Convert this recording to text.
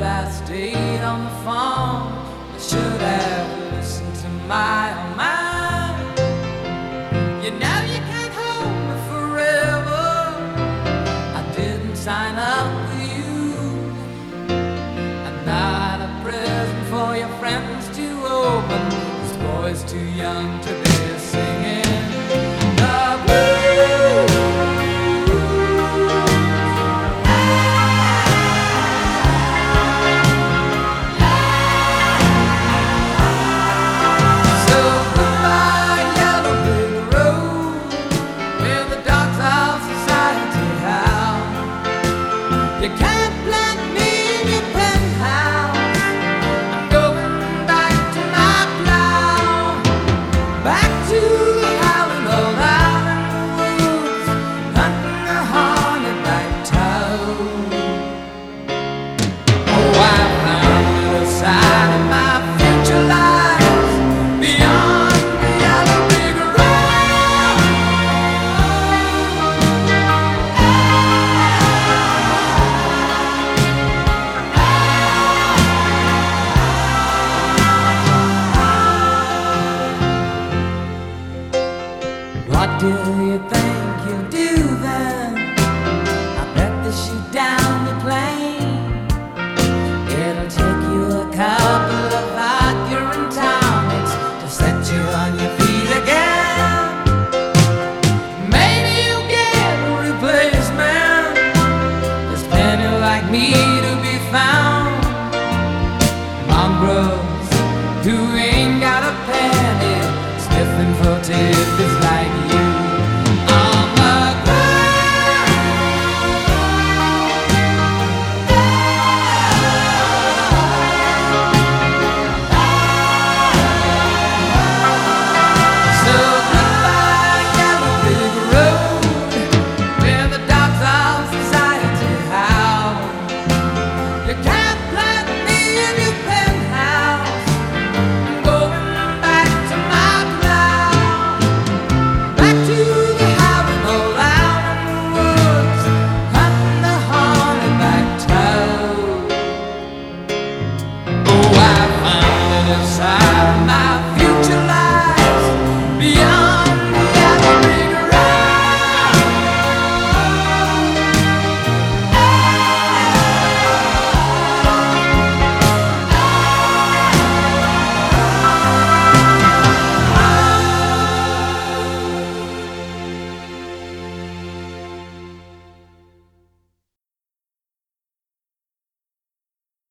I stayed on the phone. I should have listened to my own mind. You know you can't hold me forever. I didn't sign up with you. I'm not a present for your friends to open. This boy's too young to be singing the blues. You can't plant me in your penthouse. I'm going back to my plow, back to the howling old island woods, hunting a hornet-like toad. Oh, I found the other side of my future lies beyond the yellow brick road. What do you think you'll do then? I bet they shoot down the plane. It'll take you a couple of urine tonics to set you on your feet again. Maybe you'll get a replacement. There's plenty like me to be found. Mongrels who ain't got a penny, sniffing for tidbits